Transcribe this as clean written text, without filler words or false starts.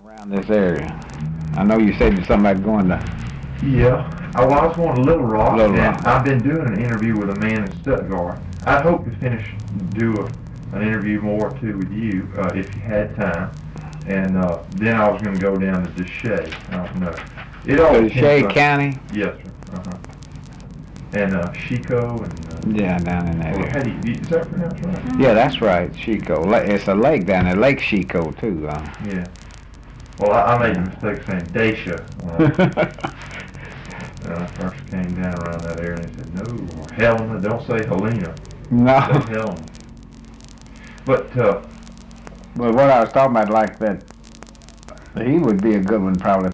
around this area? I know you said something about going to Yeah, I was going to Little Rock, Little and Rock. I've been doing an interview with a man in Stuttgart. I hope to do an interview more too with you if you had time, and then I was going to go down to Deshay. I don't know. It all depends Shea on- County? Yes, sir. And Chico and Yeah, down in that or area. how do you, is that pronounced right? Yeah, that's right, Chico. It's a lake down there, Lake Chico too. Yeah. Well, I made the mistake saying Dacia when I first came down around that area, and they said, no, or Helena, don't say Helena, No, say Helena. But, but what I was talking about, like that, he would be a good one probably